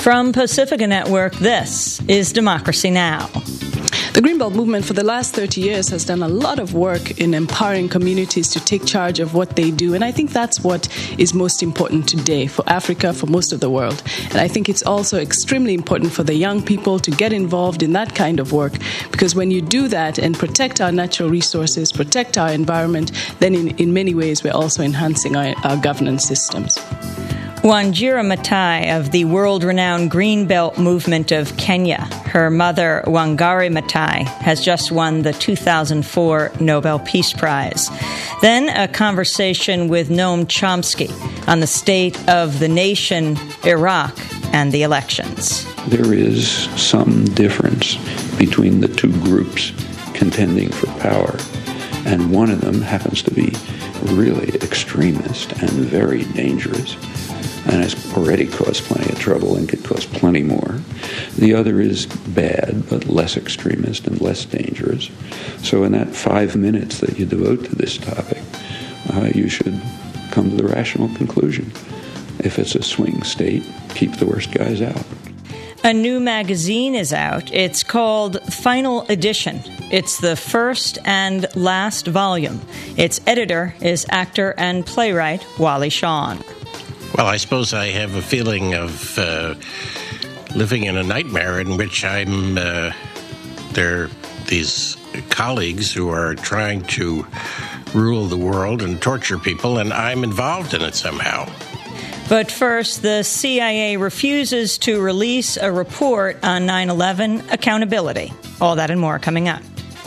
From Pacifica Network, this is Democracy Now! The Greenbelt movement for the last 30 years has done a lot of work in empowering communities to take charge of what they do. And I think that's what is most important today for Africa, for most of the world. And I think it's also extremely important for the young people to get involved in that kind of work. Because when you do that and protect our natural resources, protect our environment, then in many ways we're also enhancing our governance systems. Wanjira Maathai of the world-renowned Greenbelt movement of Kenya. Her mother, Wangari Maathai, has just won the 2004 Nobel Peace Prize. Then a conversation with Noam Chomsky on the state of the nation, Iraq, and the elections. There is some difference between the two groups contending for power, and one of them happens to be really extremist and very dangerous, and has already caused plenty of trouble and could cause plenty more. The other is bad, but less extremist and less dangerous. So in that 5 minutes that you devote to this topic, you should come to the rational conclusion. If it's a swing state, keep the worst guys out. A new magazine is out. It's called Final Edition. It's the first and last volume. Its editor is actor and playwright Wally Shawn. Well, I suppose I have a feeling of living in a nightmare in which I'm there are these colleagues who are trying to rule the world and torture people, and I'm involved in it somehow. But first, the CIA refuses to release a report on 9/11 accountability. All that and more coming up.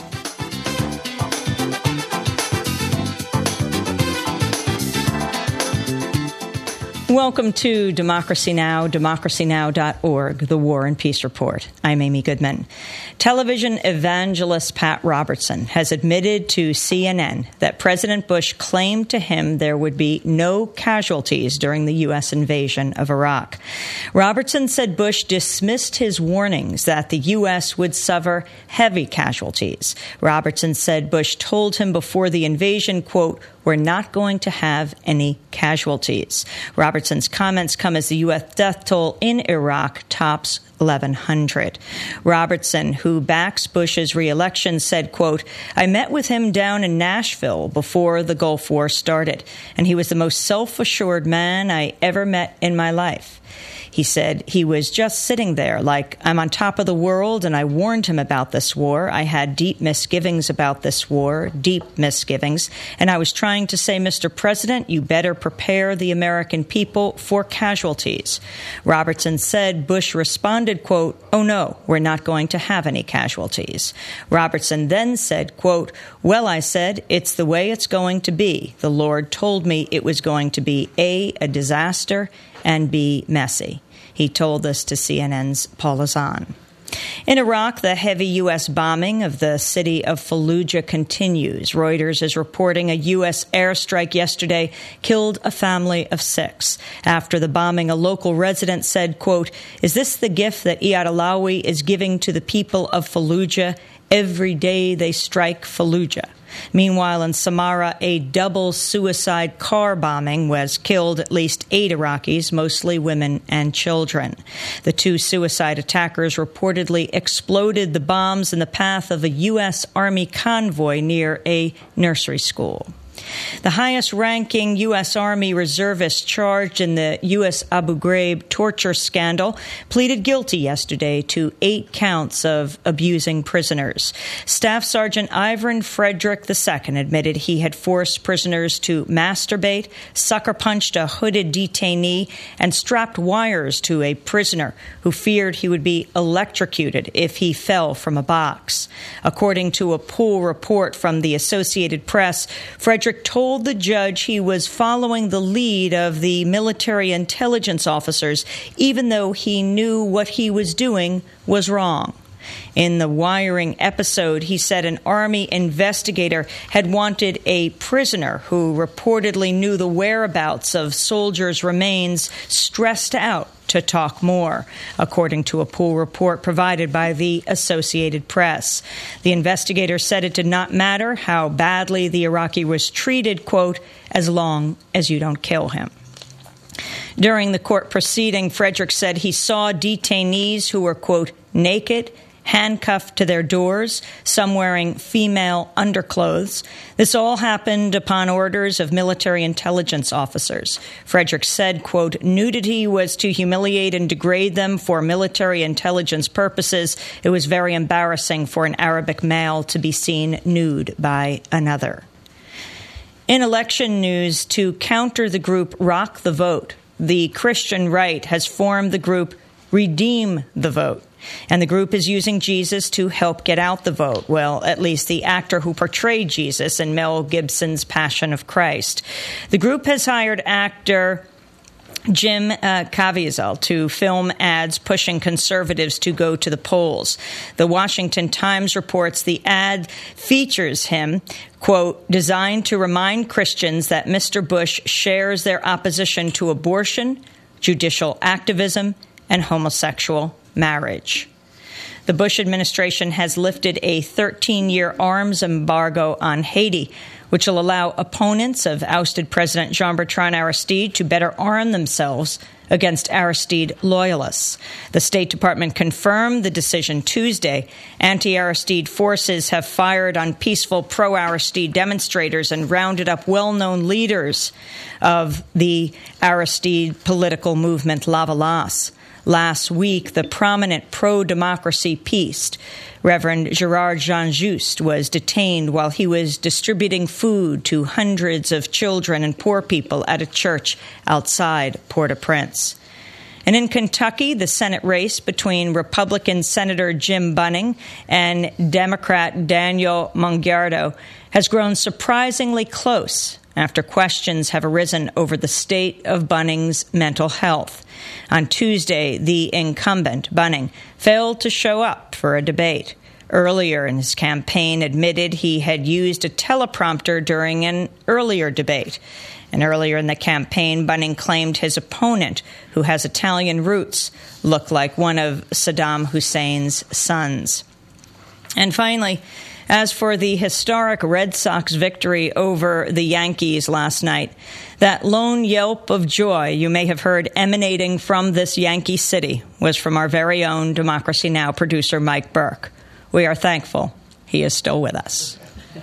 Welcome to Democracy Now!, democracynow.org, the War and Peace Report. I'm Amy Goodman. Television evangelist Pat Robertson has admitted to CNN that President Bush claimed to him there would be no casualties during the U.S. invasion of Iraq. Robertson said Bush dismissed his warnings that the U.S. would suffer heavy casualties. Robertson said Bush told him before the invasion, quote, "We're not going to have any casualties." Robertson's comments come as the U.S. death toll in Iraq tops 1,100. Robertson, who backs Bush's re-election, said, quote, "I met with him down in Nashville before the Gulf War started, and he was the most self-assured man I ever met in my life." He said he was just sitting there like, "I'm on top of the world, and I warned him about this war. I had deep misgivings about this war, deep misgivings. And I was trying to say, Mr. President, you better prepare the American people for casualties." Robertson said Bush responded, quote, "Oh, no, we're not going to have any casualties." Robertson then said, quote, "Well, I said, it's the way it's going to be. The Lord told me it was going to be A, disaster, and B, messy." He told this to CNN's Paul Azan. In Iraq, the heavy U.S. bombing of the city of Fallujah continues. Reuters is reporting a U.S. airstrike yesterday killed a family of 6. After the bombing, a local resident said, quote, "Is this the gift that Iyad Allawi is giving to the people of Fallujah? Every day they strike Fallujah." Meanwhile, in Samarra, a double suicide car bombing was killed at least 8 Iraqis, mostly women and children. The 2 suicide attackers reportedly exploded the bombs in the path of a U.S. Army convoy near a nursery school. The highest-ranking U.S. Army reservist charged in the U.S. Abu Ghraib torture scandal pleaded guilty yesterday to 8 counts of abusing prisoners. Staff Sergeant Ivan Frederick II admitted he had forced prisoners to masturbate, sucker-punched a hooded detainee, and strapped wires to a prisoner who feared he would be electrocuted if he fell from a box. According to a pool report from the Associated Press, Frederick told the judge he was following the lead of the military intelligence officers, even though he knew what he was doing was wrong. In the wiring episode, he said an Army investigator had wanted a prisoner who reportedly knew the whereabouts of soldiers' remains stressed out to talk more, according to a pool report provided by the Associated Press. The investigator said it did not matter how badly the Iraqi was treated, quote, "as long as you don't kill him." During the court proceeding, Frederick said he saw detainees who were, quote, naked, handcuffed to their doors, some wearing female underclothes. This all happened upon orders of military intelligence officers. Frederick said, quote, nudity was to humiliate and degrade them for military intelligence purposes. It was very embarrassing for an Arabic male to be seen nude by another. In election news, to counter the group Rock the Vote, the Christian right has formed the group Redeem the Vote. And the group is using Jesus to help get out the vote. Well, at least the actor who portrayed Jesus in Mel Gibson's Passion of Christ. The group has hired actor Jim Caviezel to film ads pushing conservatives to go to the polls. The Washington Times reports the ad features him, quote, designed to remind Christians that Mr. Bush shares their opposition to abortion, judicial activism, and homosexual marriage. The Bush administration has lifted a 13-year arms embargo on Haiti, which will allow opponents of ousted President Jean-Bertrand Aristide to better arm themselves against Aristide loyalists. The State Department confirmed the decision Tuesday. Anti-Aristide forces have fired on peaceful pro-Aristide demonstrators and rounded up well-known leaders of the Aristide political movement, Lavalas. Last week, the prominent pro-democracy pietist, Reverend Gerard Jean-Just, was detained while he was distributing food to hundreds of children and poor people at a church outside Port-au-Prince. And in Kentucky, the Senate race between Republican Senator Jim Bunning and Democrat Daniel Mongiardo has grown surprisingly close after questions have arisen over the state of Bunning's mental health. On Tuesday, the incumbent, Bunning, failed to show up for a debate. Earlier in his campaign, admitted he had used a teleprompter during an earlier debate. And earlier in the campaign, Bunning claimed his opponent, who has Italian roots, looked like one of Saddam Hussein's sons. And finally, as for the historic Red Sox victory over the Yankees last night, that lone yelp of joy you may have heard emanating from this Yankee city was from our very own Democracy Now! Producer Mike Burke. We are thankful he is still with us.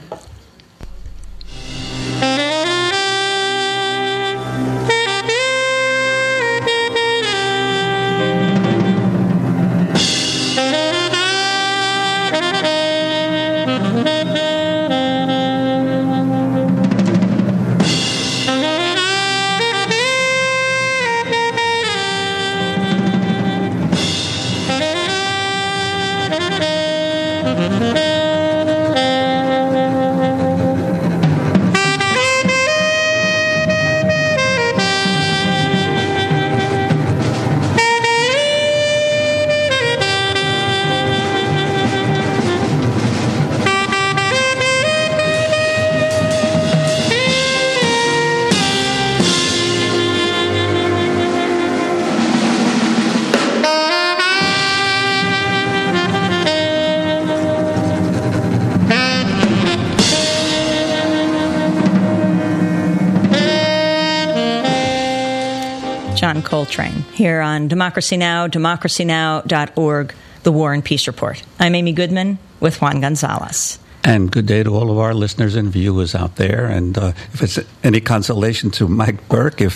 John Coltrane, here on Democracy Now!, democracynow.org, The War and Peace Report. I'm Amy Goodman with Juan Gonzalez. And good day to all of our listeners and viewers out there. And if it's any consolation to Mike Burke, if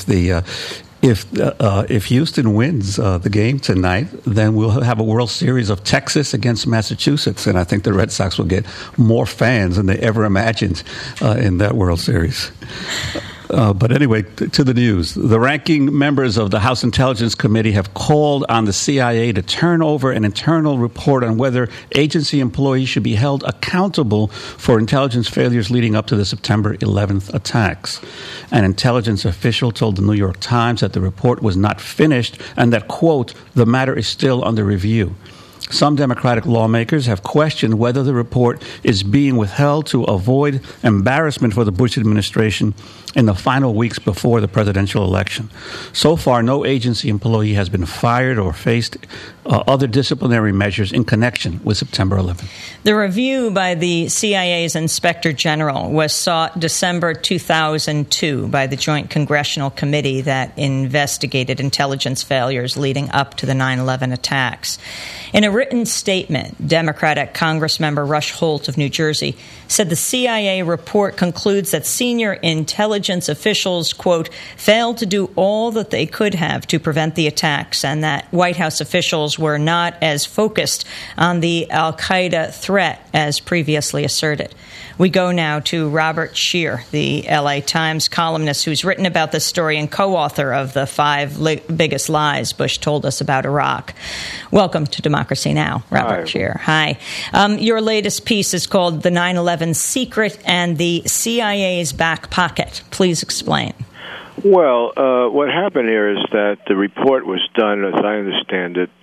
Houston wins the game tonight, then we'll have a World Series of Texas against Massachusetts, and I think the Red Sox will get more fans than they ever imagined in that World Series. But anyway, to the news. The ranking members of the House Intelligence Committee have called on the CIA to turn over an internal report on whether agency employees should be held accountable for intelligence failures leading up to the September 11th attacks. An intelligence official told the New York Times that the report was not finished and that, quote, the matter is still under review. Some Democratic lawmakers have questioned whether the report is being withheld to avoid embarrassment for the Bush administration in the final weeks before the presidential election. So far, no agency employee has been fired or faced other disciplinary measures in connection with September 11th. The review by the CIA's Inspector General was sought December 2002 by the Joint Congressional Committee that investigated intelligence failures leading up to the 9/11 attacks. In a written statement, Democratic Congressmember Rush Holt of New Jersey said the CIA report concludes that senior intelligence officials, quote, failed to do all that they could have to prevent the attacks, and that White House officials were not as focused on the al-Qaeda threat as previously asserted. We go now to Robert Scheer, the LA Times columnist who's written about this story and co-author of the 5 biggest lies Bush told us about Iraq. Welcome to Democracy Now!, Robert Scheer. Hi. Your latest piece is called The 9/11 Secret and the CIA's Back Pocket. Please explain. Well, what happened here is that the report was done, as I understand it,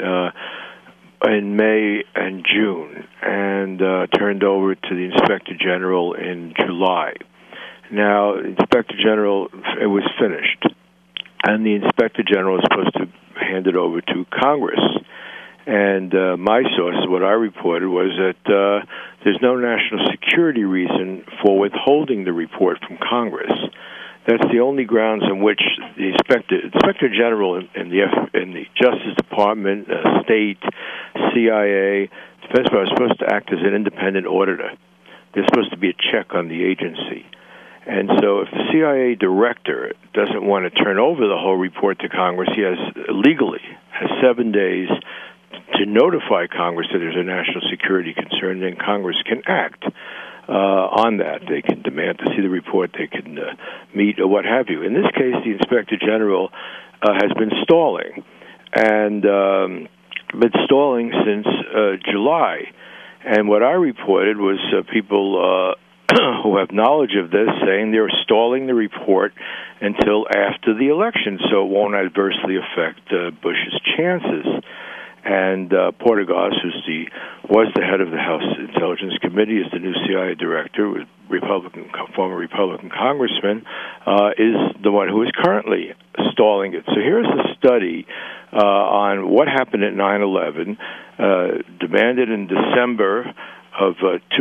in May and June, and turned over to the Inspector General in July. Now, the Inspector General, it was finished, and the Inspector General is supposed to hand it over to Congress. And my source, what I reported, was that there's no national security reason for withholding the report from Congress. That's the only grounds on which the Inspector General in the Justice Department, State, CIA, Defense Department are supposed to act as an independent auditor. There's supposed to be a check on the agency. And so if the CIA director doesn't want to turn over the whole report to Congress, he legally has 7 days to notify Congress that there's a national security concern, then Congress can act on that. They can demand to see the report, they can meet, or what have you. In this case, the Inspector General has been stalling, and been stalling since July. And what I reported was people who have knowledge of this saying they're stalling the report until after the election so it won't adversely affect Bush's chances. And Portegas, was the head of the House Intelligence Committee, is the new CIA director, was former Republican congressman, is the one who is currently stalling it. So here's a study on what happened at 9/11, demanded in December of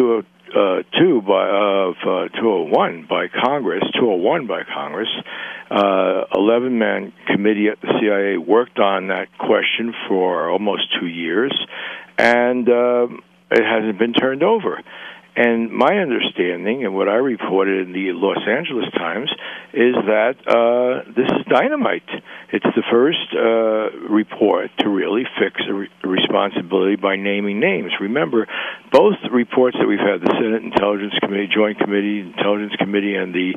2001 by Congress. 11-man committee at the CIA worked on that question for almost 2 years, and it hasn't been turned over. And my understanding, and what I reported in the Los Angeles Times, is that this is dynamite. It's the first report to really fix a responsibility by naming names. Remember, both reports that we've had, the Senate Intelligence Committee, Joint Committee, Intelligence Committee, and the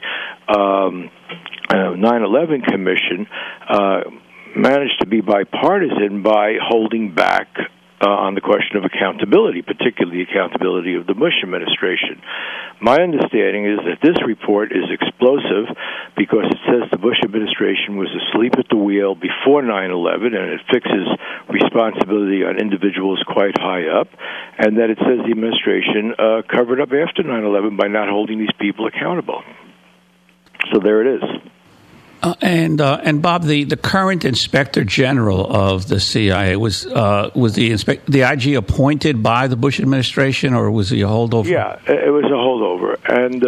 9/11 Commission, managed to be bipartisan by holding back on the question of accountability, particularly the accountability of the Bush administration. My understanding is that this report is explosive because it says the Bush administration was asleep at the wheel before 9/11, and it fixes responsibility on individuals quite high up, and that it says the administration covered up after 9/11 by not holding these people accountable. So there it is. And Bob, the current Inspector General of the CIA was the IG appointed by the Bush administration, or was he a holdover? Yeah, it was a holdover, and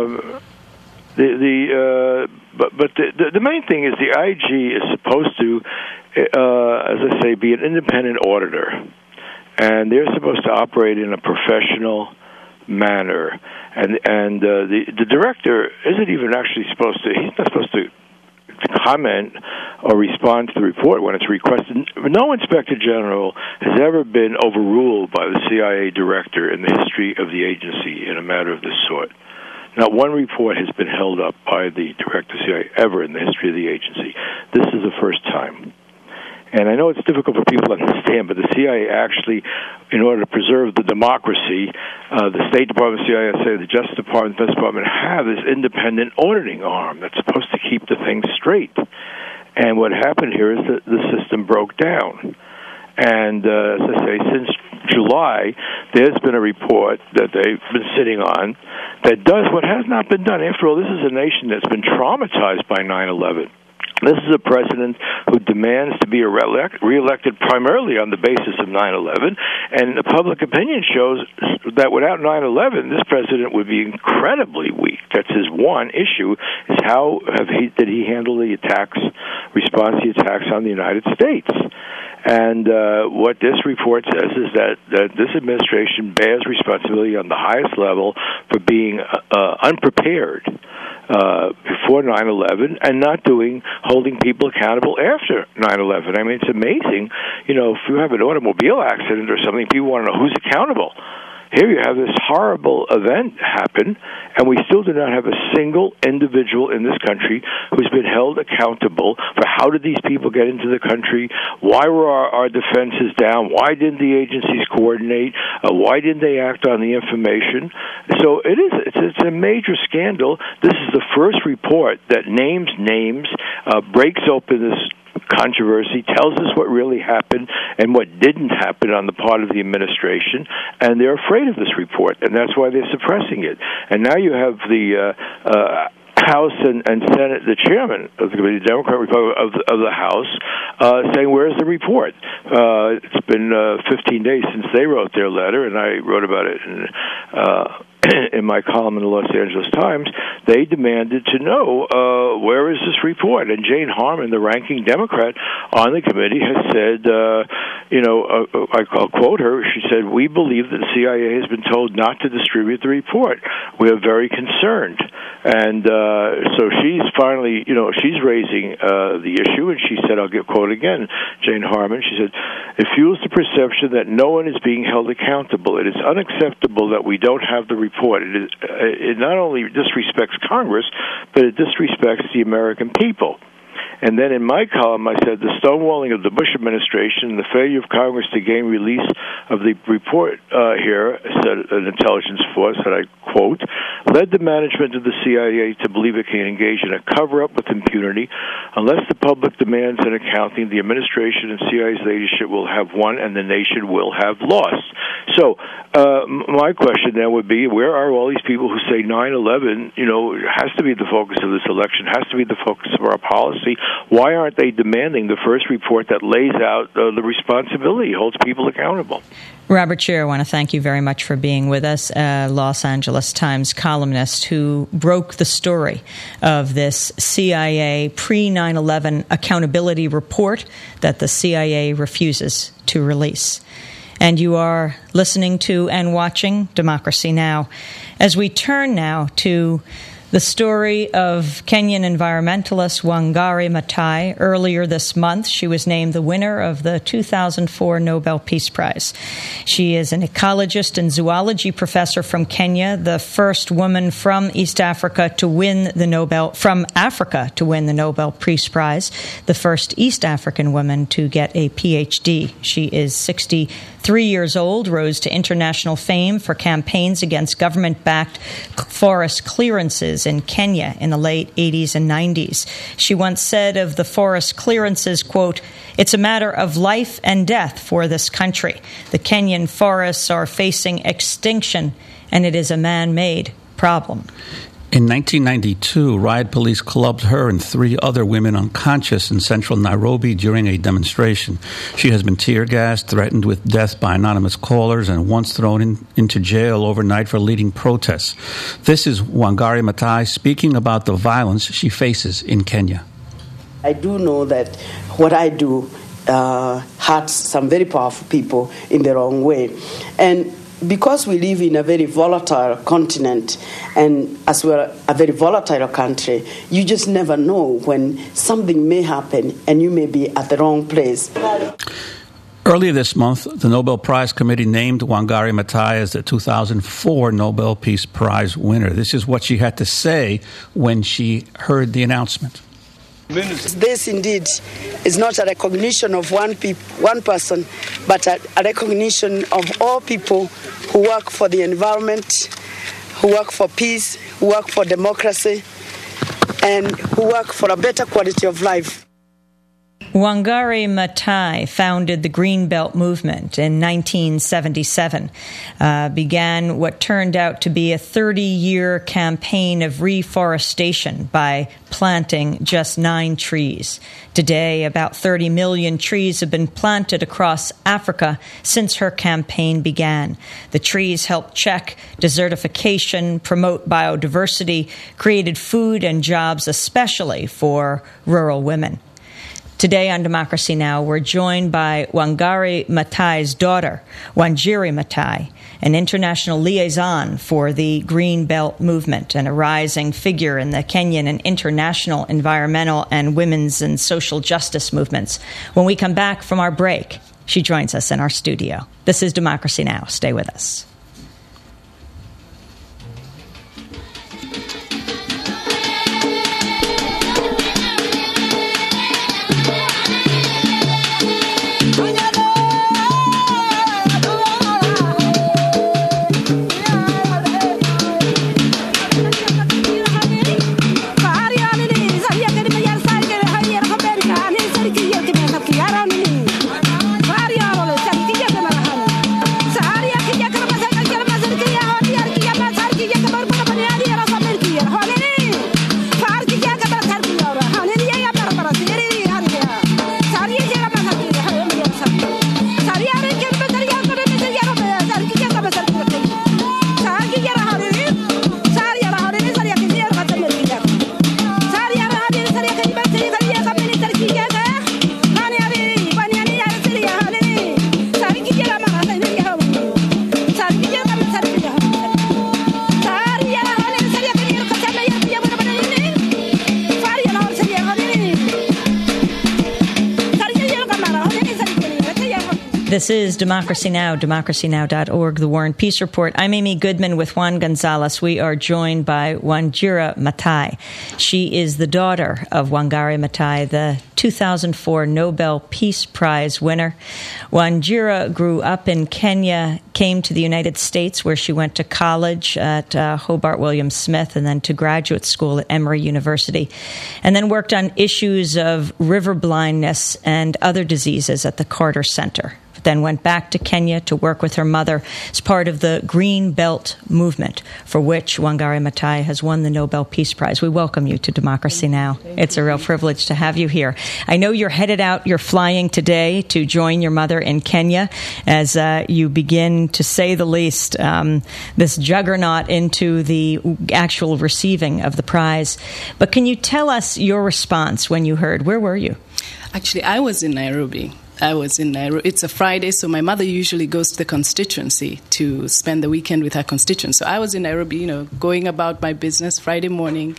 the main thing is the IG is supposed to, as I say, be an independent auditor, and they're supposed to operate in a professional manner, and the director isn't even actually supposed to. He's not supposed to comment or respond to the report when it's requested. No Inspector General has ever been overruled by the CIA director in the history of the agency in a matter of this sort. Not one report has been held up by the director of the CIA ever in the history of the agency. This is the first time. And I know it's difficult for people to understand, but the CIA actually, in order to preserve the democracy, the State Department, CIA, the Justice Department, the Defense Department have this independent auditing arm that's supposed to keep the thing straight. And what happened here is that the system broke down. And as I say, since July, there's been a report that they've been sitting on that does what has not been done. After all, this is a nation that's been traumatized by 9/11. This is a president who demands to be reelected primarily on the basis of 9/11, and the public opinion shows that without 9/11, this president would be incredibly weak. That's his one issue, is how did he handle the response to the attacks on the United States. And what this report says is that this administration bears responsibility on the highest level for being unprepared before 9/11 and not holding people accountable after 9/11. I mean, it's amazing. You know, if you have an automobile accident or something, people want to know who's accountable. Here you have this horrible event happen, and we still do not have a single individual in this country who's been held accountable for how did these people get into the country, why were our defenses down, why didn't the agencies coordinate, why didn't they act on the information. So it's a major scandal. This is the first report that names names, breaks open this controversy, tells us what really happened and what didn't happen on the part of the administration, and they're afraid of this report, and that's why they're suppressing it. And now you have the House and Senate, the chairman of the committee, Democrat Republican of the House, saying, where's the report? It's been 15 days since they wrote their letter, and I wrote about it in my column in the Los Angeles Times. They demanded to know, where is this report? And Jane Harman, the ranking Democrat on the committee, has said, I'll quote her, she said, "We believe that the CIA has been told not to distribute the report. We are very concerned." And so she's finally, she's raising the issue, and she said, I'll quote again, Jane Harman, she said, "It fuels the perception that no one is being held accountable. It is unacceptable that we don't have the report. It not only disrespects Congress, but it disrespects the American people." And then in my column, I said the stonewalling of the Bush administration and the failure of Congress to gain release of the report here, said an intelligence force, that I quote, "led the management of the CIA to believe it can engage in a cover-up with impunity. Unless the public demands an accounting, the administration and CIA's leadership will have won and the nation will have lost." So my question then would be, where are all these people who say 9/11, has to be the focus of this election, has to be the focus of our policy? Why aren't they demanding the first report that lays out the responsibility, holds people accountable? Robert Scheer, I want to thank you very much for being with us, a Los Angeles Times columnist who broke the story of this CIA pre-9/11 accountability report that the CIA refuses to release. And you are listening to and watching Democracy Now! As we turn now to the story of Kenyan environmentalist Wangari Maathai. Earlier this month, she was named the winner of the 2004 Nobel Peace Prize. She is an ecologist and zoology professor from Kenya, the first woman from East Africa to win the Nobel Peace Prize, the first East African woman to get a PhD. She is 63 years old, rose to international fame for campaigns against government-backed forest clearances in Kenya in the late 80s and 90s. She once said of the forest clearances, quote, "It's a matter of life and death for this country. The Kenyan forests are facing extinction, and it is a man-made problem." In 1992, riot police clubbed her and 3 other women unconscious in central Nairobi during a demonstration. She has been tear-gassed, threatened with death by anonymous callers, and once thrown into jail overnight for leading protests. This is Wangari Maathai speaking about the violence she faces in Kenya. I do know that what I do hurts some very powerful people in the wrong way. And because we live in a very volatile continent, and as we're a very volatile country, you just never know when something may happen and you may be at the wrong place. Earlier this month, the Nobel Prize Committee named Wangari Maathai as the 2004 Nobel Peace Prize winner. This is what she had to say when she heard the announcement. This indeed is not a recognition of one person, but a recognition of all people who work for the environment, who work for peace, who work for democracy, and who work for a better quality of life. Wangari Maathai founded the Greenbelt movement in 1977, began what turned out to be a 30-year campaign of reforestation by planting just 9 trees. Today, about 30 million trees have been planted across Africa since her campaign began. The trees helped check desertification, promote biodiversity, created food and jobs, especially for rural women. Today on Democracy Now!, we're joined by Wangari Maathai's daughter, Wanjiri Maathai, an international liaison for the Green Belt movement and a rising figure in the Kenyan and international environmental and women's and social justice movements. When we come back from our break, she joins us in our studio. This is Democracy Now! Stay with us. This is Democracy Now!, democracynow.org, the War and Peace Report. I'm Amy Goodman with Juan Gonzalez. We are joined by Wanjiri Maathai. She is the daughter of Wangari Maathai, the 2004 Nobel Peace Prize winner. Wanjiri grew up in Kenya, came to the United States where she went to college at Hobart Williams Smith and then to graduate school at Emory University, and then worked on issues of river blindness and other diseases at the Carter Center. Then went back to Kenya to work with her mother as part of the Green Belt movement, for which Wangari Maathai has won the Nobel Peace Prize. We welcome you to Democracy Now! It's a real privilege to have you here. I know you're headed out, you're flying today to join your mother in Kenya as you begin, to say the least, this juggernaut into the actual receiving of the prize. But can you tell us your response when you heard? Where were you? Actually, I was in Nairobi. It's a Friday, so my mother usually goes to the constituency to spend the weekend with her constituents. So I was in Nairobi, going about my business. Friday morning,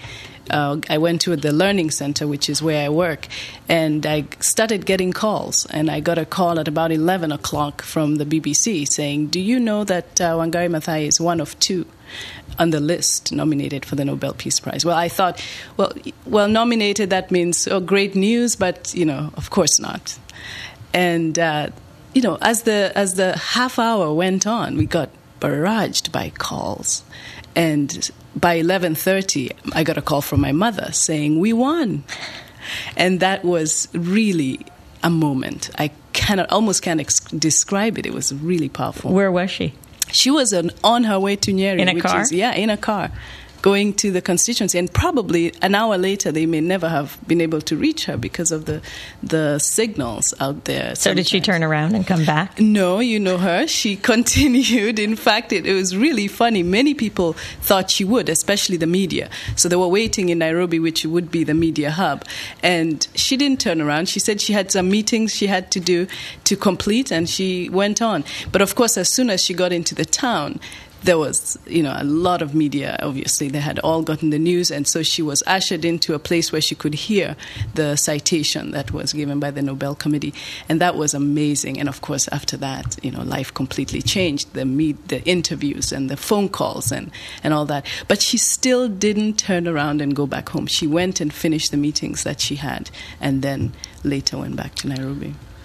I went to the Learning Center, which is where I work, and I started getting calls. And I got a call at about 11 o'clock from the BBC saying, do you know that Wangari Maathai is one of 2 on the list nominated for the Nobel Peace Prize? Well, I thought, well, nominated, that means great news, but, of course not. And, as the half hour went on, we got barraged by calls. And by 11:30, I got a call from my mother saying, we won. And that was really a moment. I almost can't describe it. It was really powerful. Where was she? She was on her way to Nyeri. In a car? In a car, going to the constituency. And probably an hour later, they may never have been able to reach her because of the signals out there. So did she turn around and come back? No, you know her. She continued. In fact, it was really funny. Many people thought she would, especially the media. So they were waiting in Nairobi, which would be the media hub. And she didn't turn around. She said she had some meetings she had to do to complete, and she went on. But of course, as soon as she got into the town, there was, a lot of media. Obviously, they had all gotten the news, and so she was ushered into a place where she could hear the citation that was given by the Nobel Committee, and that was amazing. And of course, after that, life completely changed. The interviews and the phone calls and all that. But she still didn't turn around and go back home. She went and finished the meetings that she had, and then later went back to Nairobi.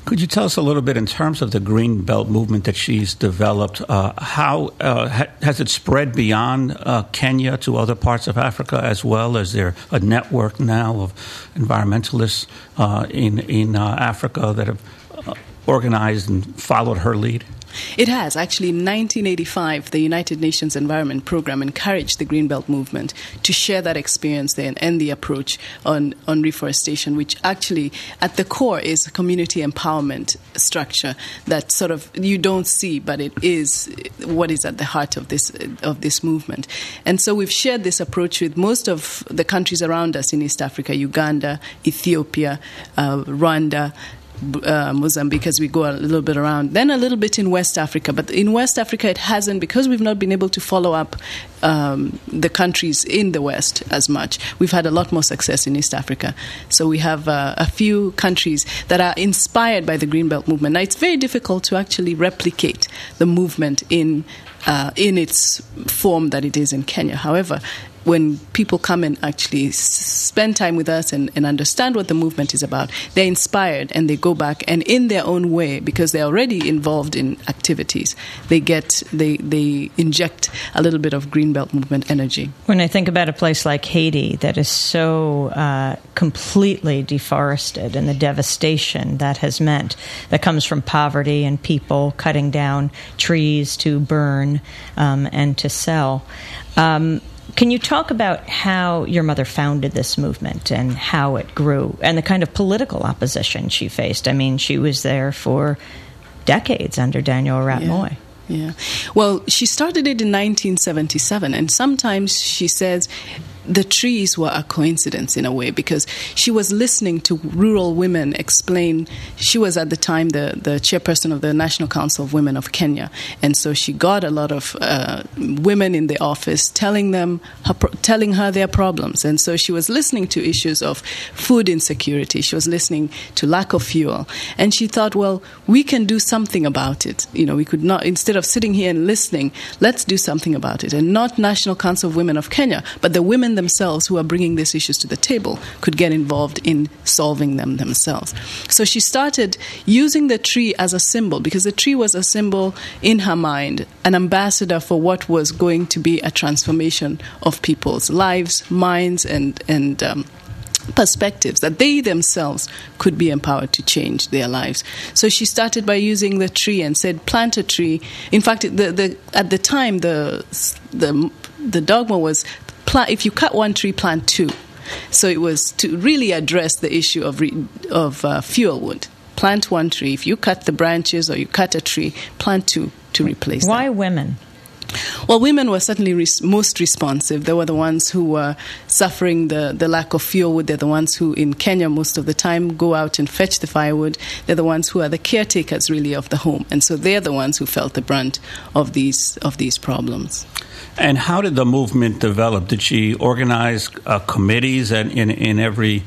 Could you tell us a little bit in terms of the Green Belt movement that she's developed? How has it spread beyond Kenya to other parts of Africa as well? Is there a network now of environmentalists in Africa that have organized and followed her lead? It has. Actually, in 1985, the United Nations Environment Programme encouraged the Greenbelt movement to share that experience there and the approach on reforestation, which actually, at the core, is a community empowerment structure that sort of you don't see, but it is what is at the heart of this movement. And so we've shared this approach with most of the countries around us in East Africa, Uganda, Ethiopia, Rwanda, Mozambique, as we go a little bit around, then a little bit in West Africa. But in West Africa, it hasn't, because we've not been able to follow up the countries in the West as much. We've had a lot more success in East Africa. So we have a few countries that are inspired by the Greenbelt movement. Now, it's very difficult to actually replicate the movement in its form that it is in Kenya. However, when people come and actually spend time with us and understand what the movement is about, they're inspired and they go back, and in their own way, because they're already involved in activities, they inject a little bit of Greenbelt movement energy. When I think about a place like Haiti that is so completely deforested and the devastation that has meant, that comes from poverty and people cutting down trees to burn and to sell. Can you talk about how your mother founded this movement and how it grew and the kind of political opposition she faced? I mean, she was there for decades under Daniel Arap Moi. Yeah. Well, she started it in 1977, and sometimes she says the trees were a coincidence in a way, because she was listening to rural women explain. She was at the time the chairperson of the National Council of Women of Kenya, and so she got a lot of women in the office telling her their problems. And so she was listening to issues of food insecurity. She was listening to lack of fuel, and she thought, well, we can do something about it. You know, we could not, instead of sitting here and listening, let's do something about it. And not National Council of Women of Kenya, but the women themselves who are bringing these issues to the table could get involved in solving them themselves. So she started using the tree as a symbol, because the tree was a symbol in her mind, an ambassador for what was going to be a transformation of people's lives, minds, and perspectives, that they themselves could be empowered to change their lives. So she started by using the tree and said, plant a tree. In fact, at the time, the dogma was, if you cut one tree, plant two. So it was to really address the issue of fuel wood. Plant one tree. If you cut the branches or you cut a tree, plant two to replace them. Why women? Well, women were certainly most responsive. They were the ones who were suffering the lack of fuel wood. They're the ones who, in Kenya, most of the time go out and fetch the firewood. They're the ones who are the caretakers, really, of the home. And so they're the ones who felt the brunt of these problems. And how did the movement develop? Did she organize committees in every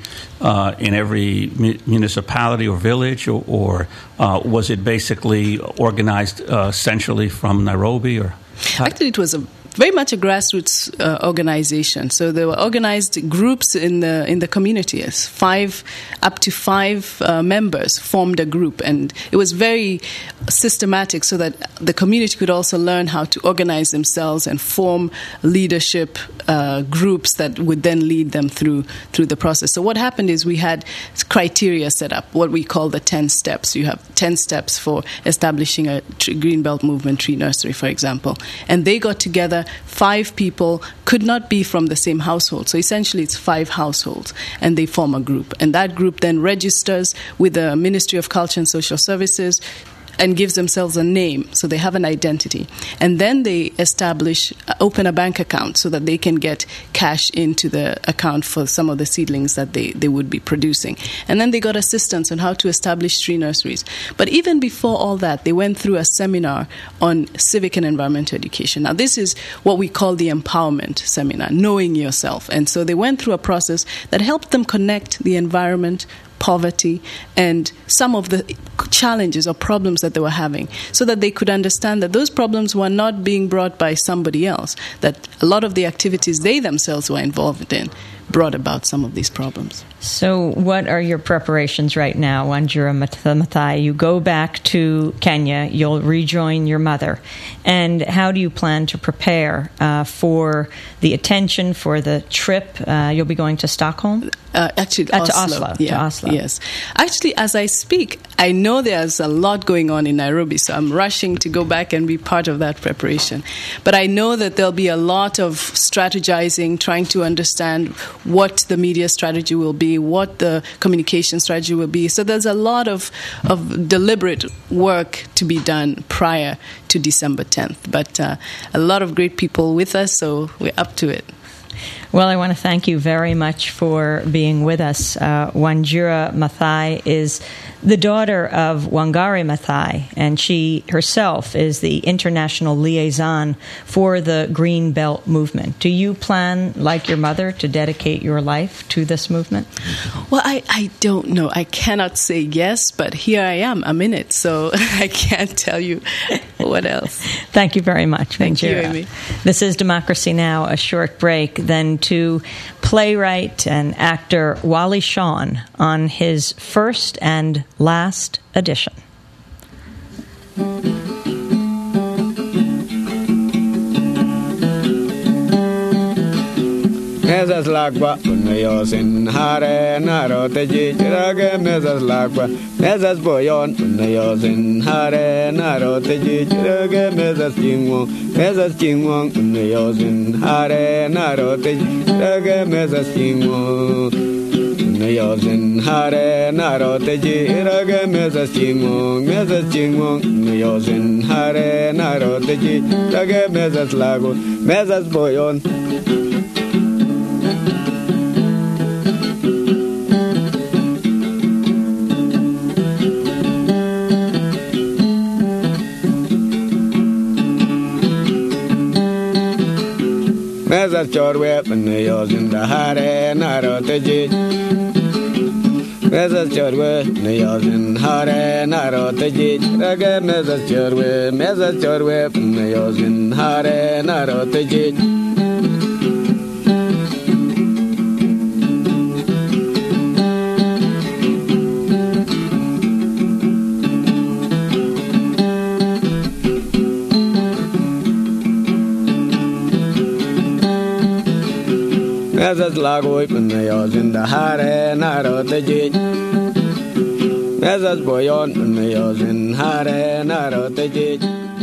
municipality or village, or was it basically organized centrally from Nairobi? Or actually, it was very much a grassroots organization. So there were organized groups in the community. As up to five members formed a group, and it was very systematic, so that the community could also learn how to organize themselves and form leadership groups that would then lead them through the process. So what happened is we had criteria set up, what we call the 10 steps. You have 10 steps for establishing a Greenbelt movement tree nursery, for example, and they got together. 5 people could not be from the same household. So essentially it's 5 households, and they form a group. And that group then registers with the Ministry of Culture and Social Services and gives themselves a name, so they have an identity. And then they open a bank account so that they can get cash into the account for some of the seedlings that they would be producing. And then they got assistance on how to establish tree nurseries. But even before all that, they went through a seminar on civic and environmental education. Now, this is what we call the empowerment seminar, knowing yourself. And so they went through a process that helped them connect the environment, poverty, and some of the challenges or problems that they were having, so that they could understand that those problems were not being brought by somebody else, that a lot of the activities they themselves were involved in brought about some of these problems. So what are your preparations right now, Wanjira Maathai? You go back to Kenya, you'll rejoin your mother. And how do you plan to prepare for the attention, for the trip? You'll be going to Stockholm? Actually, Oslo. To Oslo. Yeah, to Oslo. Yes. Actually, as I speak, I know there's a lot going on in Nairobi, so I'm rushing to go back and be part of that preparation. But I know that there'll be a lot of strategizing, trying to understand what the media strategy will be, what the communication strategy will be. So there's a lot of deliberate work to be done prior to December 10th. But a lot of great people with us, so we're up to it. Well, I want to thank you very much for being with us. Wanjira Maathai is the daughter of Wangari Maathai, and she herself is the international liaison for the Green Belt movement. Do you plan, like your mother, to dedicate your life to this movement? Well, I don't know. I cannot say yes, but here I am. I'm in it, so I can't tell you what else. Thank you very much, Thank you, Wanjira. Amy. This is Democracy Now!, a short break, then to playwright and actor Wally Shawn on his first and last edition. Mesas lagwa unayosin hare narote jijrage mesas lagwa mesas boyon unayosin hare narote jijrage mesas jingwon unayosin hare narote jijrage mesas jingwon unayosin hare narote jijrage mesas jingwon unayosin hare narote jijrage mesas lago mesas boyon. Mesas chorwe unayosin hare narote jij. Mesas chorwe unayosin hare narote jij. Rage mesas chorwe unayosin hare narote jij. Mesas lagoy unayosin hare narote jij. Mesas boyon unayosin hare narote jij.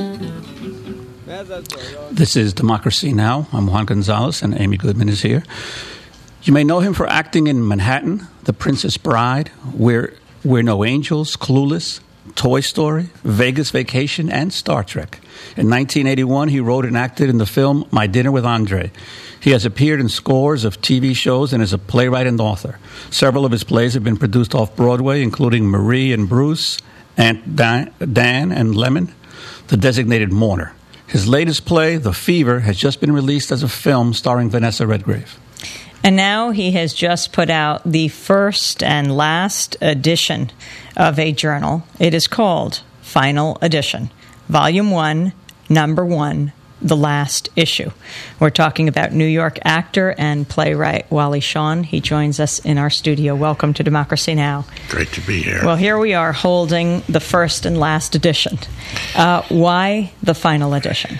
This is Democracy Now! I'm Juan Gonzalez, and Amy Goodman is here. You may know him for acting in Manhattan, The Princess Bride, We're No Angels, Clueless, Toy Story, Vegas Vacation, and Star Trek. In 1981, he wrote and acted in the film My Dinner with Andre. He has appeared in scores of TV shows and is a playwright and author. Several of his plays have been produced off-Broadway, including Marie and Bruce, Aunt Dan and Lemon, The Designated Mourner. His latest play, The Fever, has just been released as a film starring Vanessa Redgrave. And now he has just put out the first and last edition of a journal. It is called Final Edition, Volume 1, Number 1, The Last Issue. We're talking about New York actor and playwright Wally Shawn. He joins us in our studio. Welcome to Democracy Now! Great to be here. Well, here we are holding the first and last edition. Why the final edition?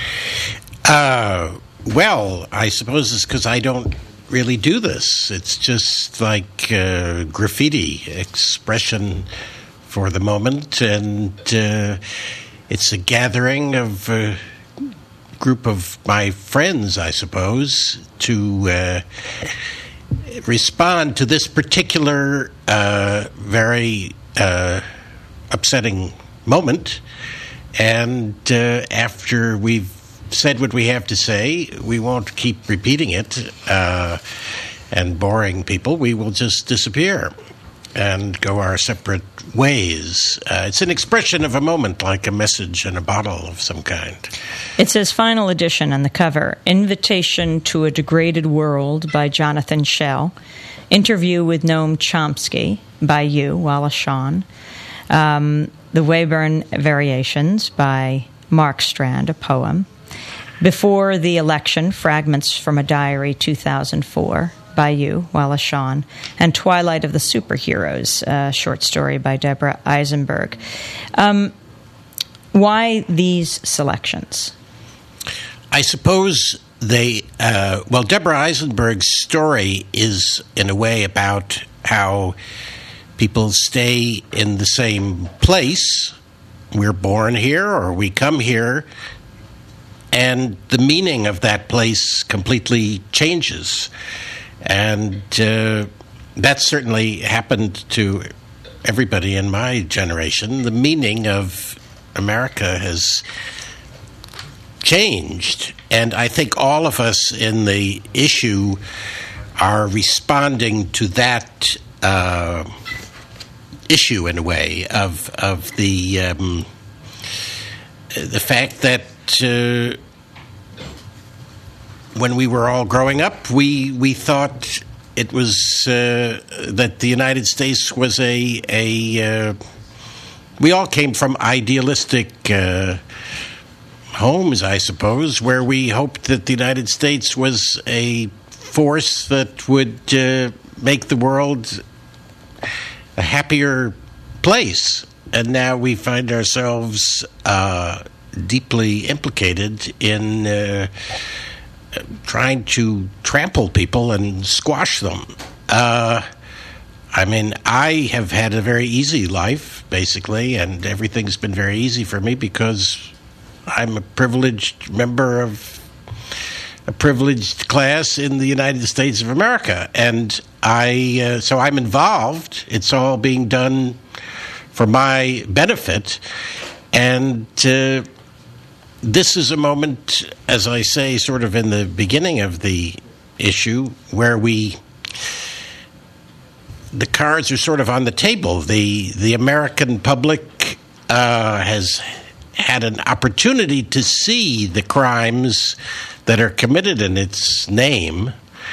Well, I suppose it's because I don't really do this. It's just like graffiti expression for the moment, and it's a gathering of a group of my friends, I suppose, to respond to this particular very upsetting moment. And after we've said what we have to say, we won't keep repeating it and boring people. We will just disappear and go our separate ways. It's an expression of a moment, like a message in a bottle of some kind. It says Final Edition on the cover, Invitation to a Degraded World by Jonathan Schell, Interview with Noam Chomsky by you, Wally Shawn, The Weyburn Variations by Mark Strand, a poem, Before the Election, Fragments from a Diary, 2004, by you, Wallace Shawn, and Twilight of the Superheroes, a short story by Deborah Eisenberg. Why these selections? I suppose Deborah Eisenberg's story is, in a way, about how people stay in the same place. We're born here or we come here, and the meaning of that place completely changes. And that certainly happened to everybody in my generation. The meaning of America has changed, and I think all of us in the issue are responding to that issue, in a way, of the fact that when we were all growing up, we thought it was that the United States was we all came from idealistic homes, I suppose, where we hoped that the United States was a force that would make the world a happier place. And now we find ourselves deeply implicated in trying to trample people and squash them. I mean, I have had a very easy life, basically, and everything's been very easy for me because I'm a privileged member of a privileged class in the United States of America. And so I'm involved. It's all being done for my benefit. And this is a moment, as I say, sort of in the beginning of the issue, where the cards are sort of on the table. The American public has had an opportunity to see the crimes that are committed in its name,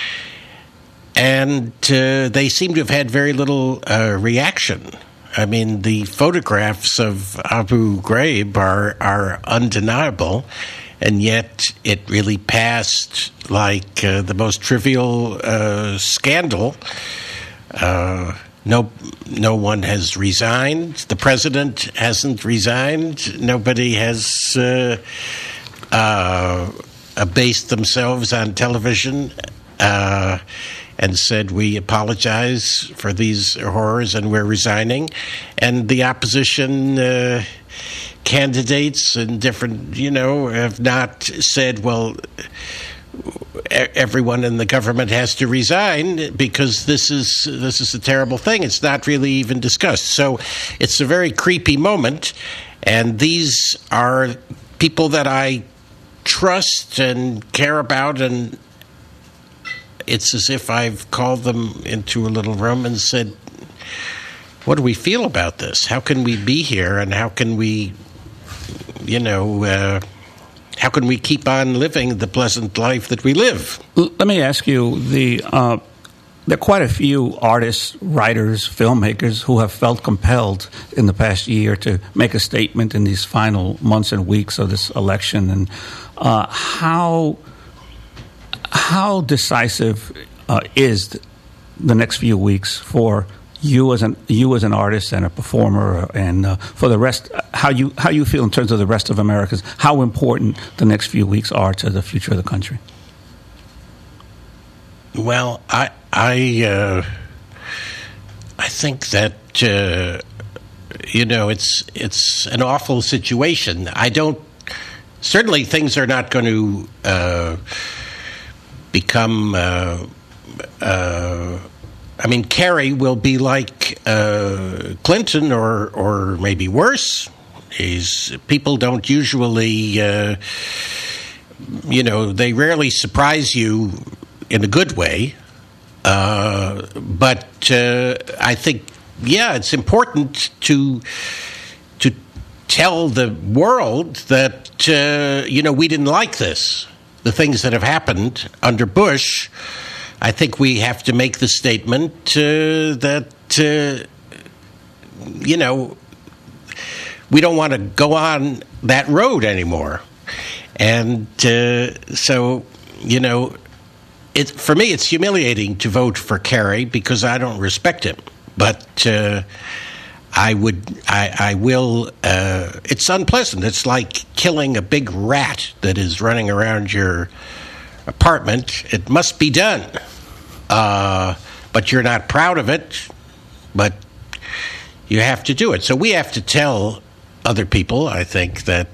and they seem to have had very little reaction. I mean, the photographs of Abu Ghraib are undeniable, and yet it really passed like the most trivial scandal. No one has resigned. The president hasn't resigned. Nobody has abased themselves on television and said, we apologize for these horrors and we're resigning. And the opposition candidates and different, have not said, well, everyone in the government has to resign because this is a terrible thing. It's not really even discussed. So it's a very creepy moment, and these are people that I trust and care about, and it's as if I've called them into a little room and said, what do we feel about this? How can we be here, and how can we, how can we keep on living the pleasant life that we live? Let me ask you, there are quite a few artists, writers, filmmakers who have felt compelled in the past year to make a statement in these final months and weeks of this election. And how decisive is the next few weeks for you as an artist and a performer, and for the rest, how you feel in terms of the rest of Americans, how important the next few weeks are to the future of the country? Well, I think that it's an awful situation. Certainly things are not going to become. Kerry will be like Clinton, or maybe worse. People don't usually, they rarely surprise you in a good way. But I think, it's important to tell the world that, we didn't like this. The things that have happened under Bush. I think we have to make the statement that, we don't want to go on that road anymore. And so, for me, it's humiliating to vote for Kerry because I don't respect him. But I will. It's unpleasant. It's like killing a big rat that is running around your apartment. It must be done. But you're not proud of it. But you have to do it. So we have to tell other people, I think, that,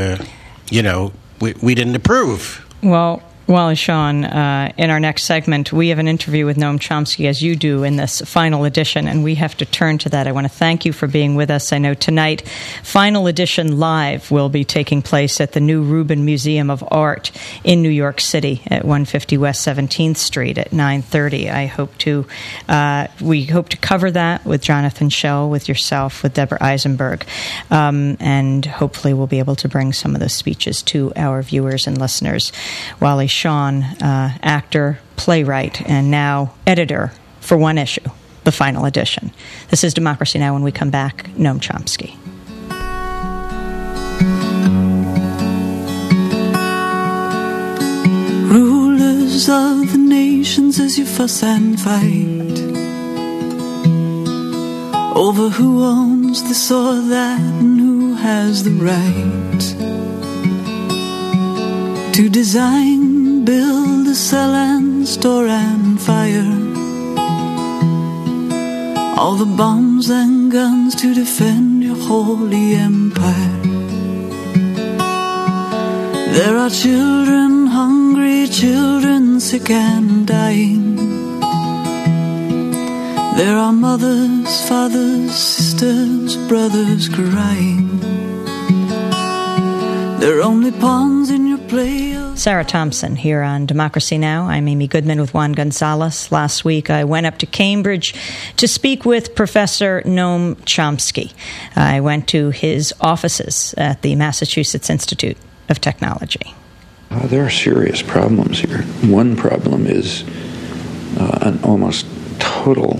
we didn't approve. Well, Wally Shawn, in our next segment, we have an interview with Noam Chomsky, as you do, in this final edition, and we have to turn to that. I want to thank you for being with us. I know tonight, Final Edition Live will be taking place at the new Rubin Museum of Art in New York City at 150 West 17th Street at 9:30. We hope to cover that with Jonathan Schell, with yourself, with Deborah Eisenberg, and hopefully we'll be able to bring some of those speeches to our viewers and listeners. Wally Shawn, actor, playwright, and now editor for One Issue, the Final Edition. This is Democracy Now! When we come back, Noam Chomsky. Rulers of the nations, as you fuss and fight over who owns this or that and who has the right to design, build, sell and store and fire all the bombs and guns to defend your holy empire. There are children hungry, children sick and dying. There are mothers, fathers, sisters, brothers crying. They're only pawns in your play. Sarah Thompson here on Democracy Now! I'm Amy Goodman with Juan Gonzalez. Last week I went up to Cambridge to speak with Professor Noam Chomsky. I went to his offices at the Massachusetts Institute of Technology. There are serious problems here. One problem is an almost total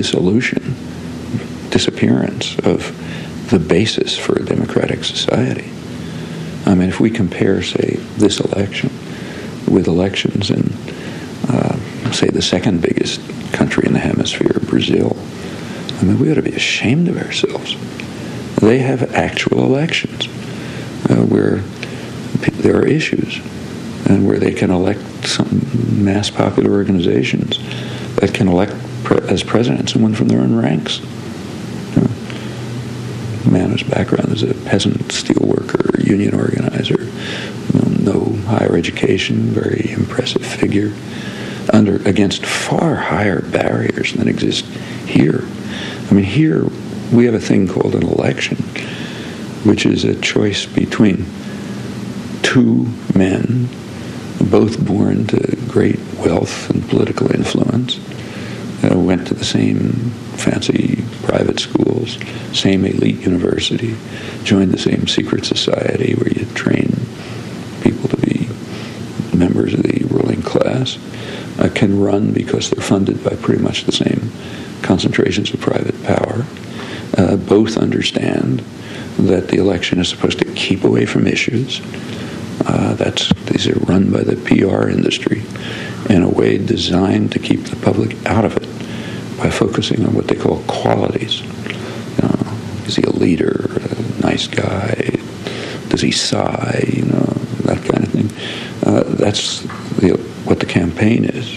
disappearance of the basis for a democratic society. I mean, if we compare, say, this election with elections in, say, the second biggest country in the hemisphere, Brazil, I mean, we ought to be ashamed of ourselves. They have actual elections where there are issues and where they can elect some mass popular organizations that can elect as president someone from their own ranks. A man whose background is a peasant steelworker, union organizer, no higher education, very impressive figure, against far higher barriers than exist here. I mean, here we have a thing called an election, which is a choice between two men, both born to great wealth and political influence, went to the same fancy private schools, same elite university, joined the same secret society where you train people to be members of the ruling class, can run because they're funded by pretty much the same concentrations of private power. Both understand that the election is supposed to keep away from issues. These are run by the PR industry in a way designed to keep the public out of it by focusing on what they call qualities. Is he a leader, a nice guy? Does he sigh? That kind of thing. That's what the campaign is.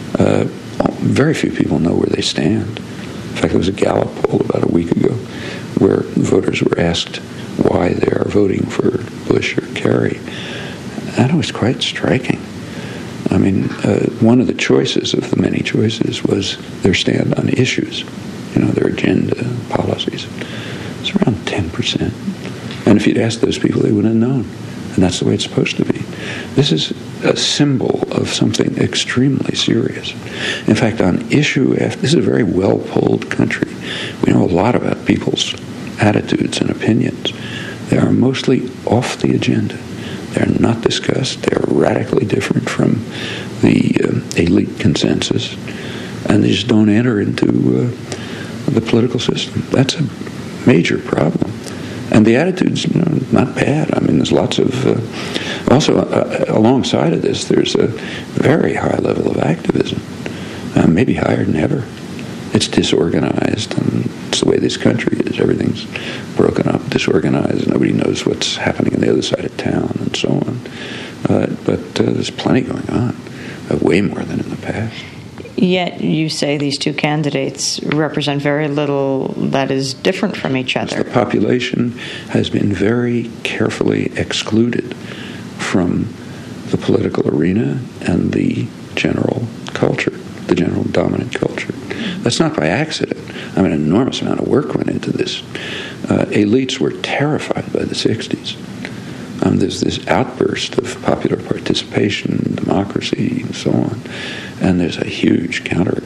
Very few people know where they stand. In fact, there was a Gallup poll about a week ago where voters were asked why they are voting for Bush or Kerry. And it was quite striking. I mean, one of the choices of the many choices was their stand on issues, their agenda, policies. It's around 10%. And if you'd asked those people, they would have known. And that's the way it's supposed to be. This is a symbol of something extremely serious. In fact, on issue after, this is a very well-polled country. We know a lot about people's attitudes and opinions. They are mostly off the agenda. They're not discussed. They're radically different from the elite consensus. And they just don't enter into the political system. That's a major problem. And the attitude's not bad. I mean, there's lots of Also, alongside of this, there's a very high level of activism, maybe higher than ever. It's disorganized, and it's the way this country is. Everything's broken up, disorganized. Nobody knows what's happening on the other side of town, and so on. But there's plenty going on, way more than in the past. Yet you say these two candidates represent very little that is different from each other. The population has been very carefully excluded from the political arena and the general culture, the general dominant culture. That's not by accident. I mean, an enormous amount of work went into this. Elites were terrified by the 60s. There's this outburst of popular participation, democracy, and so on. And there's a huge counter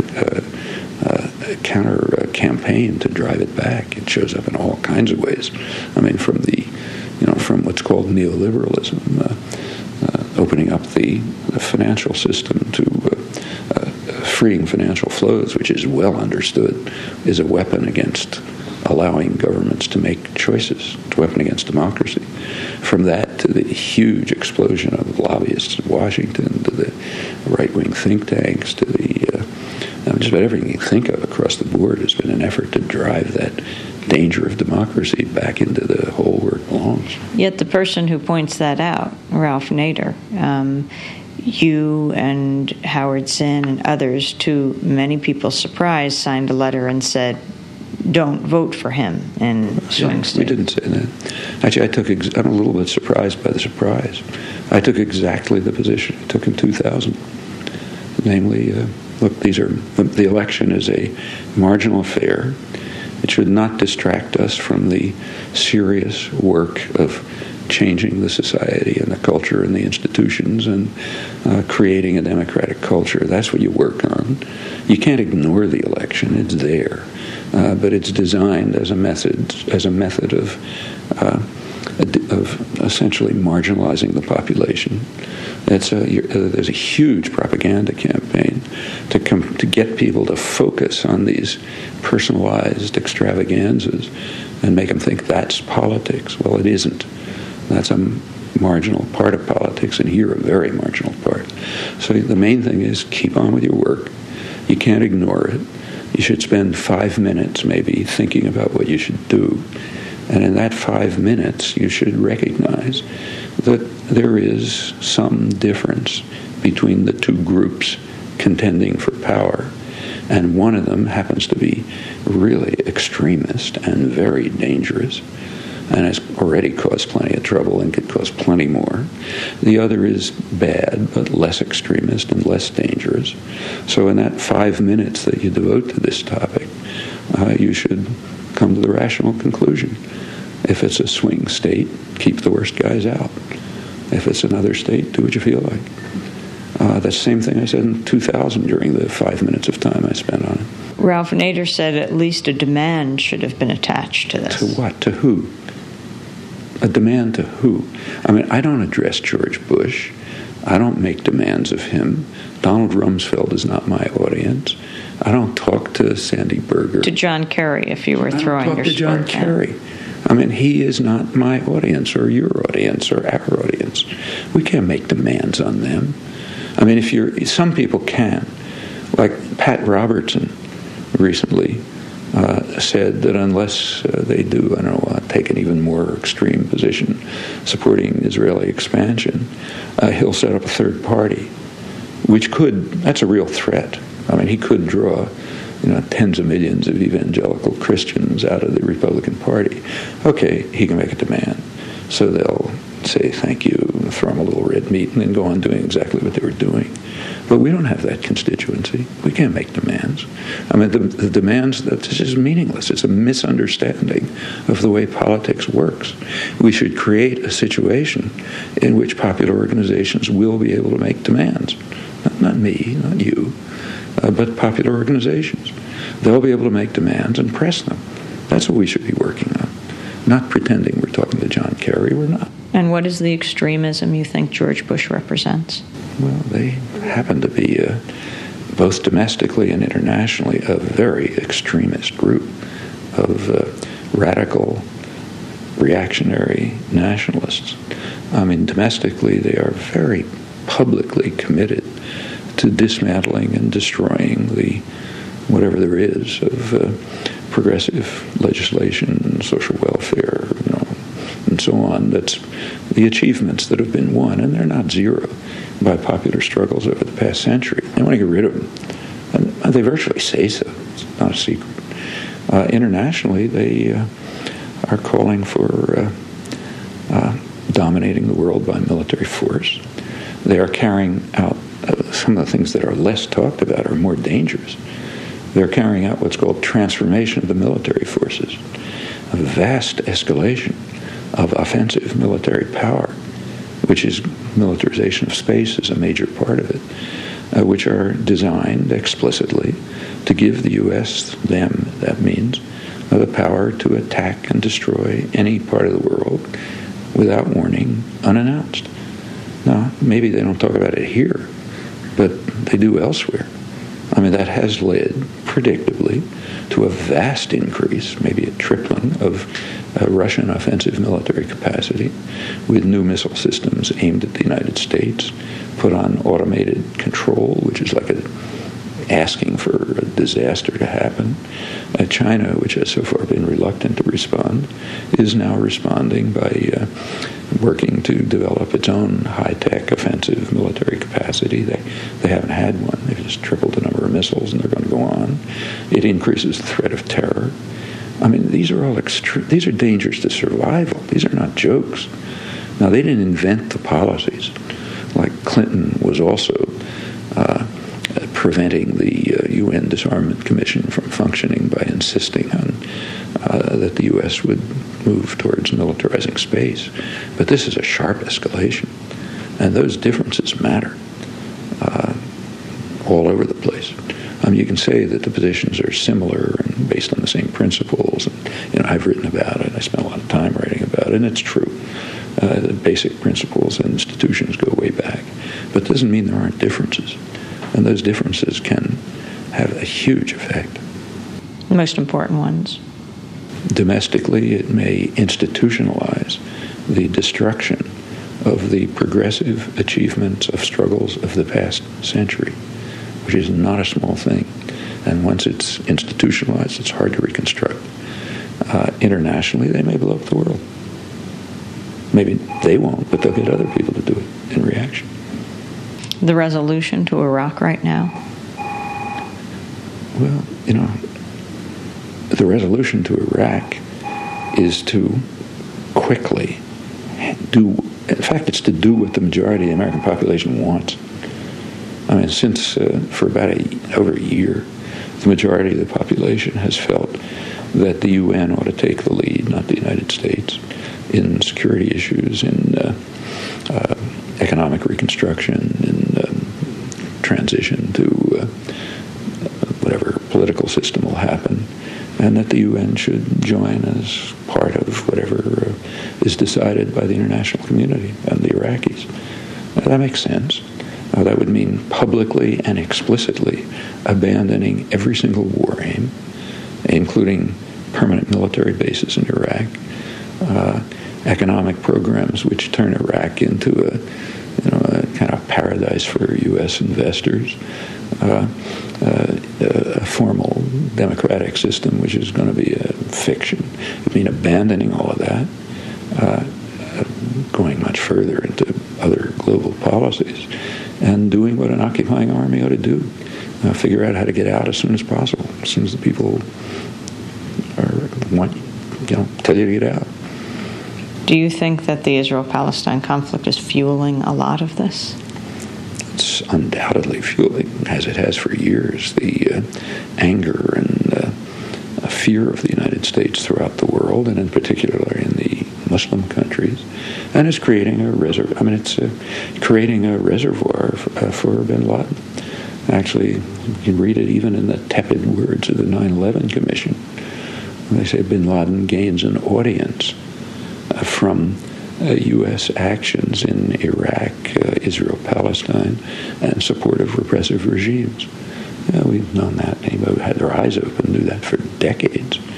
campaign to drive it back. It shows up in all kinds of ways. I mean, from what's called neoliberalism, opening up the financial system to freeing financial flows, which is well understood, is a weapon against allowing governments to make choices. It's a weapon against democracy. From that to the huge explosion of lobbyists in Washington, to the right-wing think tanks, to the just about everything you think of across the board has been an effort to drive that danger of democracy back into the hole where it belongs. Yet the person who points that out, Ralph Nader, you and Howard Zinn and others, to many people's surprise, signed a letter and said, don't vote for him in swing states. We didn't say that. Actually, I'm a little bit surprised by the surprise. I took exactly the position I took in 2000. Namely, look, the election is a marginal affair. It should not distract us from the serious work of changing the society and the culture and the institutions and creating a democratic culture. That's what you work on. You can't ignore the election. It's there. But it's designed as a method of essentially marginalizing the population. There's a huge propaganda campaign to get people to focus on these personalized extravaganzas and make them think that's politics. Well, it isn't. That's a marginal part of politics, and here a very marginal part. So the main thing is keep on with your work. You can't ignore it. You should spend 5 minutes maybe thinking about what you should do. And in that 5 minutes, you should recognize that there is some difference between the two groups contending for power. And one of them happens to be really extremist and very dangerous and has already caused plenty of trouble and could cause plenty more. The other is bad, but less extremist and less dangerous. So in that 5 minutes that you devote to this topic, you should come to the rational conclusion. If it's a swing state, keep the worst guys out. If it's another state, do what you feel like. That's the same thing I said in 2000 during the 5 minutes of time I spent on it. Ralph Nader said at least a demand should have been attached to this. To what? To who? A demand to who? I mean, I don't address George Bush. I don't make demands of him. Donald Rumsfeld is not my audience. I don't talk to Sandy Berger. To John Kerry, if you were throwing your support down. I don't talk to John Kerry. I mean, he is not my audience or your audience or our audience. We can't make demands on them. I mean, some people can. Like Pat Robertson recently said that unless they do, take an even more extreme position supporting Israeli expansion, he'll set up a third party, that's a real threat. I mean, he could draw tens of millions of evangelical Christians out of the Republican Party. Okay, he can make a demand. So they'll say thank you, and throw them a little red meat, and then go on doing exactly what they were doing. But we don't have that constituency. We can't make demands. I mean, the demands, this is meaningless. It's a misunderstanding of the way politics works. We should create a situation in which popular organizations will be able to make demands. Not me, not you, but popular organizations. They'll be able to make demands and press them. That's what we should be working on. Not pretending we're talking to John Kerry. We're not. And what is the extremism you think George Bush represents? Well, they happen to be, both domestically and internationally, a very extremist group of radical reactionary nationalists. I mean, domestically, they are very publicly committed to dismantling and destroying whatever there is of progressive legislation, social welfare, and so on. That's the achievements that have been won, and they're not zero, by popular struggles over the past century. They want to get rid of them. And they virtually say so. It's not a secret. Internationally, they are calling for dominating the world by military force. They are carrying out some of the things that are less talked about are more dangerous. They're carrying out what's called transformation of the military forces, a vast escalation of offensive military power, which is militarization of space is a major part of it, which are designed explicitly to give the U.S., that means, the power to attack and destroy any part of the world without warning, unannounced. Now, maybe they don't talk about it here, but they do elsewhere. I mean, that has led, predictably, to a vast increase, maybe a tripling of Russian offensive military capacity with new missile systems aimed at the United States, put on automated control, which is like asking for a disaster to happen. China, which has so far been reluctant to respond, is now responding by working to develop its own high-tech offensive military capacity. They haven't had one. They've just tripled the number of missiles, and they're going to go on. It increases the threat of terror. I mean, these are all these are dangers to survival. These are not jokes. Now, they didn't invent the policies. Like Clinton was also preventing the UN Disarmament Commission from functioning by insisting on that the U.S. would move towards militarizing space. But this is a sharp escalation, and those differences matter all over the place. You can say that the positions are similar and based on the same principles. And, I've written about it. I spent a lot of time writing about it, and it's true. The basic principles and institutions go way back. But it doesn't mean there aren't differences. And those differences can have a huge effect. The most important ones. Domestically, it may institutionalize the destruction of the progressive achievements of struggles of the past century, which is not a small thing. And once it's institutionalized, it's hard to reconstruct. Internationally, they may blow up the world. Maybe they won't, but they'll get other people to do it in reaction. The resolution to Iraq right now? Well, the resolution to Iraq is to quickly in fact, it's to do what the majority of the American population wants. I mean, since for about over a year, the majority of the population has felt that the UN ought to take the lead, not the United States, in security issues, in economic reconstruction, in transition to whatever political system will happen, and that the UN should join as part of whatever is decided by the international community and the Iraqis. That makes sense. That would mean publicly and explicitly abandoning every single war aim, including permanent military bases in Iraq, economic programs which turn Iraq into a kind of paradise for U.S. investors, a formal democratic system which is going to be a fiction. I mean, abandoning all of that, going much further into other global policies, and doing what an occupying army ought to do. Figure out how to get out as soon as possible, as soon as the people tell you to get out. Do you think that the Israel-Palestine conflict is fueling a lot of this? It's undoubtedly fueling, as it has for years, the anger and fear of the United States throughout the world, and in particular in the Muslim countries, and it's creating it's creating a reservoir for bin Laden. Actually, you can read it even in the tepid words of the 9/11 Commission. They say bin Laden gains an audience from U.S. actions in Iraq, Israel, Palestine, and support of repressive regimes. We've known that. We've had our eyes open, knew that for decades.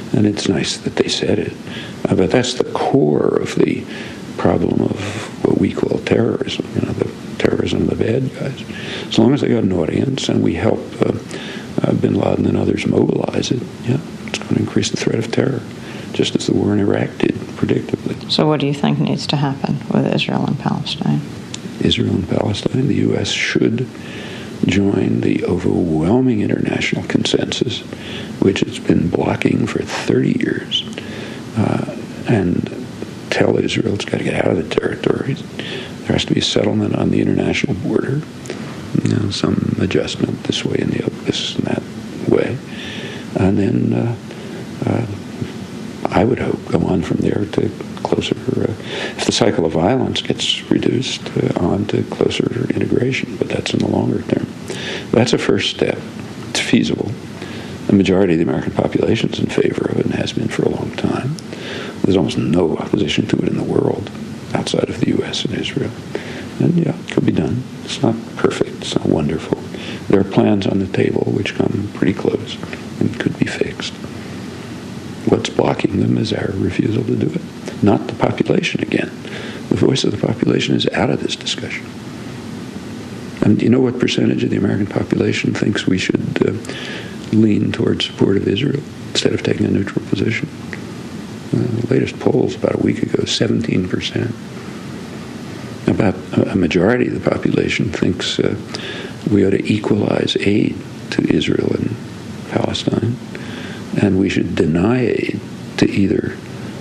And it's nice that they said it. But that's the core of the problem of what we call terrorism, the terrorism of the bad guys. As long as they got an audience and we help bin Laden and others mobilize it, it's going to increase the threat of terror, just as the war in Iraq did, predictably. So what do you think needs to happen with Israel and Palestine? Israel and Palestine, the U.S. should join the overwhelming international consensus, which it's been blocking for 30 years, and tell Israel it's got to get out of the territories. There has to be a settlement on the international border, some adjustment this way and this and that way, and then I would hope go on from there to closer, if the cycle of violence gets reduced, on to closer integration, but that's in the longer term. That's a first step. It's feasible. The majority of the American population is in favor of it and has been for a long time. There's almost no opposition to it in the world outside of the U.S. and Israel. And it could be done. It's not perfect. It's not wonderful. There are plans on the table which come pretty close and could be fixed. What's blocking them is our refusal to do it, not the population again. The voice of the population is out of this discussion. And do you know what percentage of the American population thinks we should lean towards support of Israel instead of taking a neutral position? The latest polls about a week ago, 17%. About a majority of the population thinks we ought to equalize aid to Israel and Palestine, and we should deny aid to either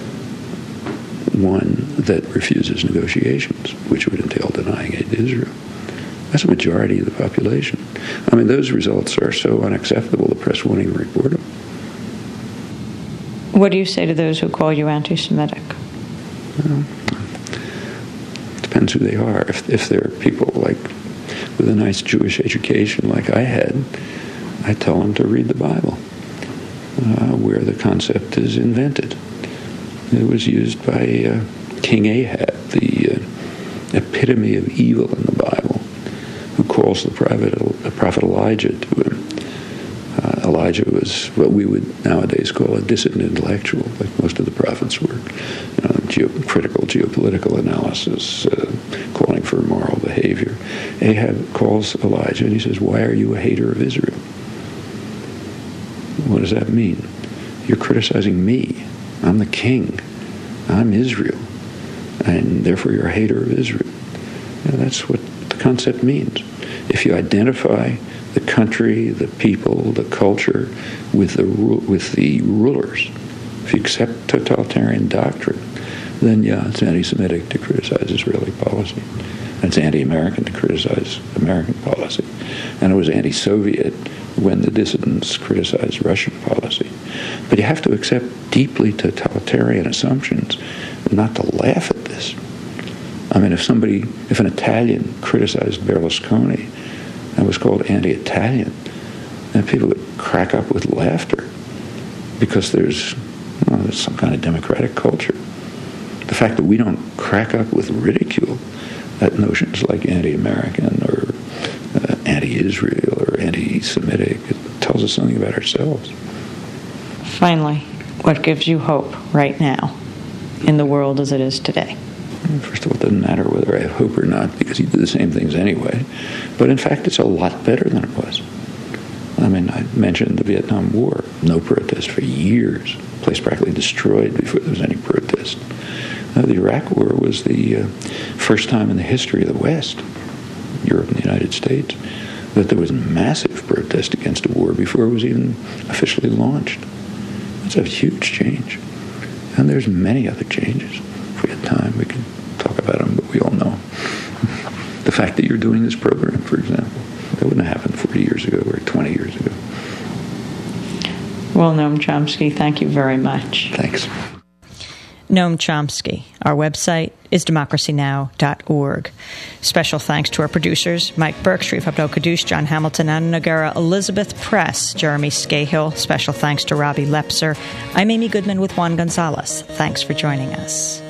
one that refuses negotiations, which would entail denying aid to Israel. That's a majority of the population. I mean, those results are so unacceptable, the press won't even report them. What do you say to those who call you anti-Semitic? Well, depends who they are. If they're people like with a nice Jewish education like I had, I tell them to read the Bible, where the concept is invented. It was used by King Ahab, the epitome of evil in the Bible, who calls the prophet Elijah to him. Elijah was what we would nowadays call a dissident intellectual, like most of the prophets were. Critical geopolitical analysis, calling for moral behavior. Ahab calls Elijah and he says, "Why are you a hater of Israel?" What does that mean? You're criticizing me. I'm the king. I'm Israel. And therefore you're a hater of Israel. That's what the concept means. If you identify the country, the people, the culture with the rulers, if you accept totalitarian doctrine, then it's anti-Semitic to criticize Israeli policy. It's anti-American to criticize American policy. And it was anti-Soviet when the dissidents criticized Russian policy. But you have to accept deeply totalitarian assumptions not to laugh at this. I mean, if an Italian criticized Berlusconi and was called anti-Italian, then people would crack up with laughter because there's some kind of democratic culture. The fact that we don't crack up with ridicule at notions like anti-American or anti-Israel or anti-Semitic, it tells us something about ourselves. Finally, what gives you hope right now in the world as it is today? First of all, it doesn't matter whether I have hope or not because you do the same things anyway. But in fact, it's a lot better than it was. I mean, I mentioned the Vietnam War. No protest for years. The place practically destroyed before there was any protest. The Iraq War was the first time in the history of the West, Europe and the United States, that there was massive protest against a war before it was even officially launched. That's a huge change. And there's many other changes. If we had time, we could talk about them, but we all know. The fact that you're doing this program, for example, that wouldn't have happened 40 years ago or 20 years ago. Well, Noam Chomsky, thank you very much. Thanks. Noam Chomsky. Our website is democracynow.org. Special thanks to our producers, Mike Burke, Sharif Abdel-Kadush, John Hamilton, Anna Nagara, Elizabeth Press, Jeremy Scahill. Special thanks to Robbie Lepser. I'm Amy Goodman with Juan Gonzalez. Thanks for joining us.